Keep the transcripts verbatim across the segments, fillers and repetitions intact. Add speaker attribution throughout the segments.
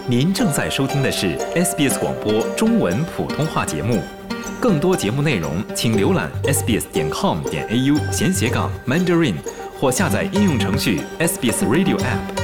Speaker 1: 您正在收听的是 S B S 广播中文普通话节目，更多节目内容请浏览 s b s 点 com 点 a u 闲斜杠 Mandarin 或下载应用程序 S B S Radio App。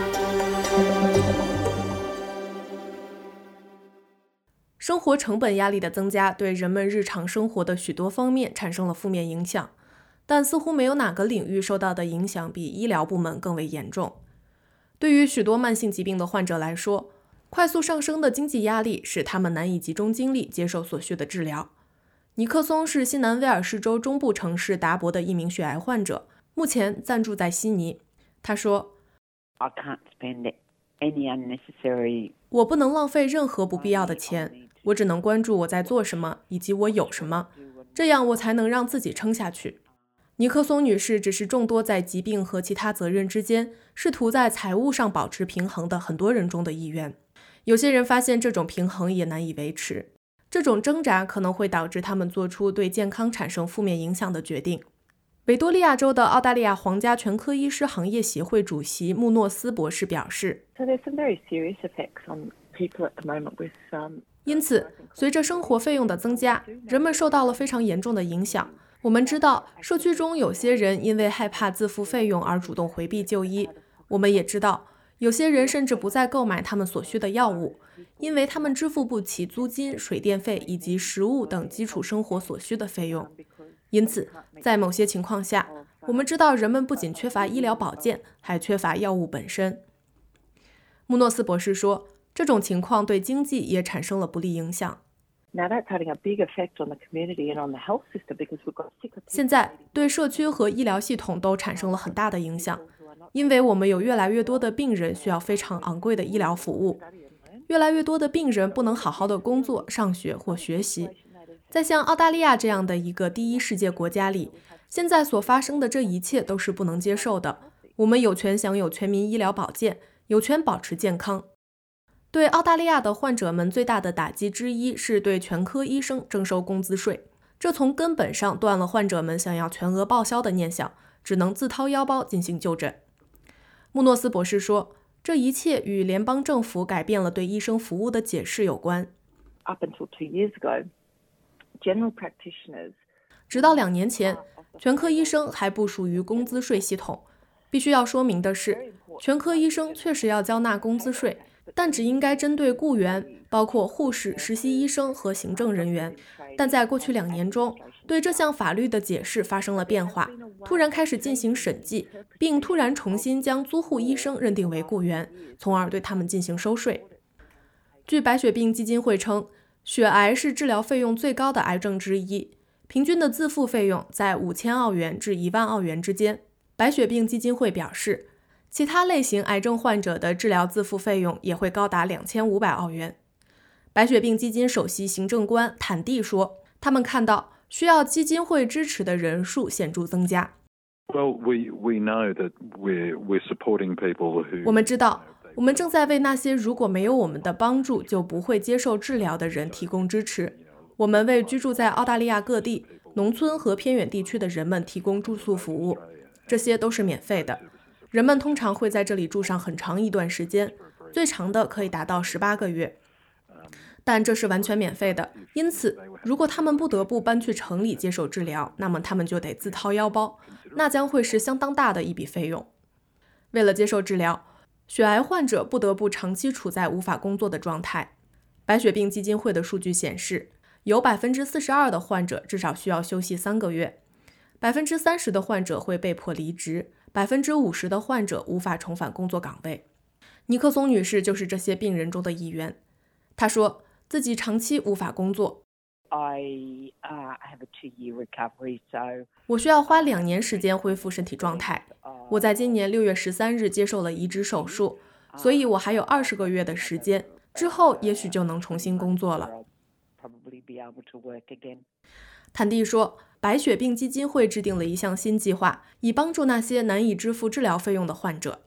Speaker 2: 生活成本压力的增加对人们日常生活的许多方面产生了负面影响，但似乎没有哪个领域受到的影响比医疗部门更为严重。对于许多慢性疾病的患者来说，快速上升的经济压力使他们难以集中精力接受所需的治疗。尼克松是新南威尔士州中部城市达伯的一名血癌患者，目前暂住在悉尼。他说
Speaker 3: I can't spend any unnecessary...
Speaker 2: 我不能浪费任何不必要的钱，我只能关注我在做什么以及我有什么，这样我才能让自己撑下去。尼克松女士只是众多在疾病和其他责任之间试图在财务上保持平衡的很多人中的一员。有些人发现这种平衡也难以维持，这种挣扎可能会导致他们做出对健康产生负面影响的决定。维多利亚州的澳大利亚皇家全科医师行业协会主席穆诺斯博士表示，
Speaker 4: So there's some very serious effects on people at the moment with um,
Speaker 2: 因此随着生活费用的增加，人们受到了非常严重的影响。我们知道社区中有些人因为害怕自付费用而主动回避就医，我们也知道有些人甚至不再购买他们所需的药物，因为他们支付不起租金、水电费以及食物等基础生活所需的费用。因此在某些情况下，我们知道人们不仅缺乏医疗保健，还缺乏药物本身。穆诺斯博士说，这种情况对经济也产生了不利影响。
Speaker 4: Now that's having a big effect on the community and on the health system because we've got sicker people.
Speaker 2: 现在对社区和医疗系统都产生了很大的影响，因为我们有越来越多的病人需要非常昂贵的医疗服务，越来越多的病人不能好好的工作、上学或学习。在像澳大利亚这样的一个第一世界国家里，现在所发生的这一切都是不能接受的。我们有权享有全民医疗保健，有权保持健康。对澳大利亚的患者们最大的打击之一是对全科医生征收工资税，这从根本上断了患者们想要全额报销的念想，只能自掏腰包进行就诊。穆诺斯博士说，这一切与联邦政府改变了对医生服务的解释有关。
Speaker 4: Up until two years ago, general practitioners...
Speaker 2: 直到两年前，全科医生还不属于工资税系统。必须要说明的是，全科医生确实要交纳工资税，但只应该针对雇员，包括护士、实习医生和行政人员。但在过去两年中，对这项法律的解释发生了变化，突然开始进行审计，并突然重新将租户医生认定为雇员，从而对他们进行收税。据白血病基金会称，血癌是治疗费用最高的癌症之一，平均的自付费用在五千澳元至一万澳元之间。白血病基金会表示，其他类型癌症患者的治疗自付费用也会高达两千五百澳元。白血病基金首席行政官坦蒂说，他们看到需要基金会支持的人数显著增加。
Speaker 5: Well, we, we know that we're, we're supporting people who...
Speaker 2: 我们知道，我们正在为那些如果没有我们的帮助就不会接受治疗的人提供支持。我们为居住在澳大利亚各地、农村和偏远地区的人们提供住宿服务，这些都是免费的。人们通常会在这里住上很长一段时间，最长的可以达到十八个月。但这是完全免费的，因此如果他们不得不搬去城里接受治疗，那么他们就得自掏腰包，那将会是相当大的一笔费用。为了接受治疗，血癌患者不得不长期处在无法工作的状态。白血病基金会的数据显示，有 百分之四十二 的患者至少需要休息三个月， 百分之三十 的患者会被迫离职， 百分之五十 的患者无法重返工作岗位。尼克松女士就是这些病人中的一员。她说自己长期无法工作。
Speaker 3: I uh, have a two-year recovery, so...
Speaker 2: 我需要花两年时间恢复身体状态。我在今年六月十三日接受了移植手术，所以我还有二十个月的时间，之后也许就能重新工作了。坦蒂说，白血病基金会制定了一项新计划，以帮助那些难以支付治疗费用的患者。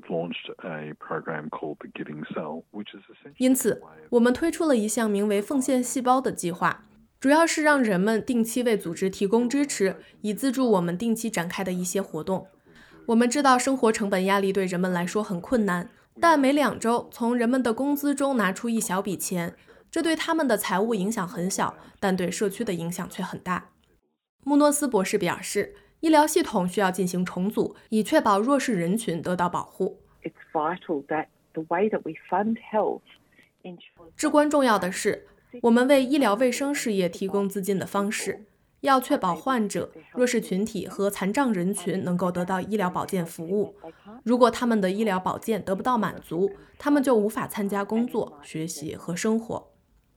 Speaker 2: 因此，我们推出了一项名为奉献细胞的计划，主要是让人们定期为组织提供支持，以资助我们定期展开的一些活动。我们知道生活成本压力对人们来说很困难， 但每两周从人们的工资中拿出一小笔钱，这对他们的财务影响很小，但对社区的影响却很大。穆诺斯博士表示，医疗系统需要进行重组，以确保弱势人群得到保护。
Speaker 4: It's vital that the way that we fund health ensures...
Speaker 2: 至关重要的是，我们为医疗卫生事业提供资金的方式，要确保患者、弱势群体和残障人群能够得到医疗保健服务。如果他们的医疗保健得不到满足，他们就无法参加工作、学习和生活。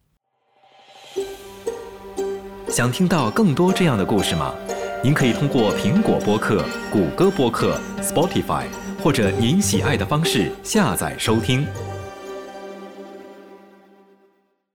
Speaker 1: 想听到更多这样的故事吗？您可以通过苹果播客、谷歌播客、Spotify 或者您喜爱的方式下载收听。